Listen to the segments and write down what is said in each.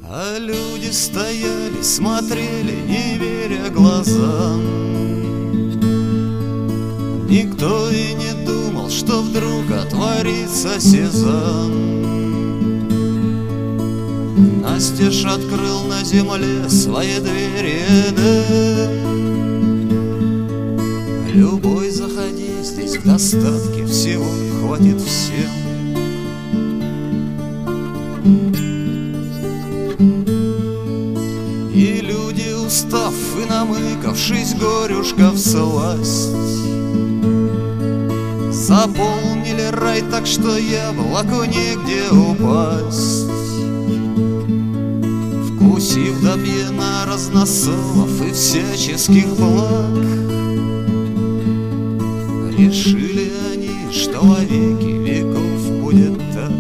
А люди стояли, смотрели, не веря глазам. Никто и не думал, что вдруг отворится сезам. Настежь открыл на земле свои двери Эдем. Любой заходи, здесь в достатке всего хватит всем. И люди, устав и намыкавшись горюшка всласть, заполнили рай так, что яблоку негде упасть. Вкусив до пьяна разносолов и всяческих благ, решили они, что во веки веков будет так.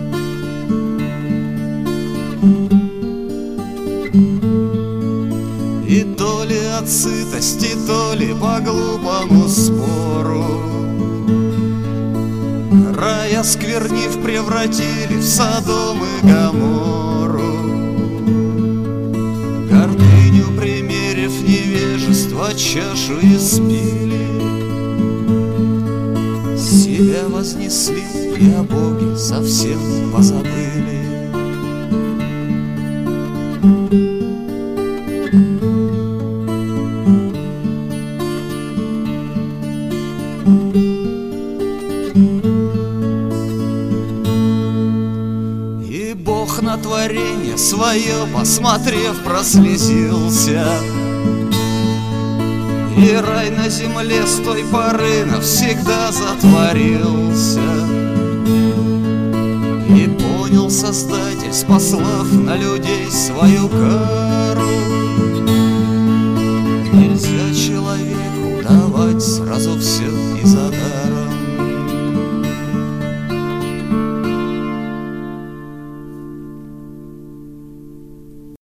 И то ли от сытости, то ли по глупому спору рай осквернив превратили в Содом и Гоморру. Гордыню примерив невежество чашу испили, себя вознесли и о Боге совсем позабыли. И Бог на творение свое, посмотрев, прослезился, и рай на земле с той поры навсегда затворился. И понял Создатель, спаслав на людей свою кару, нельзя человеку давать сразу все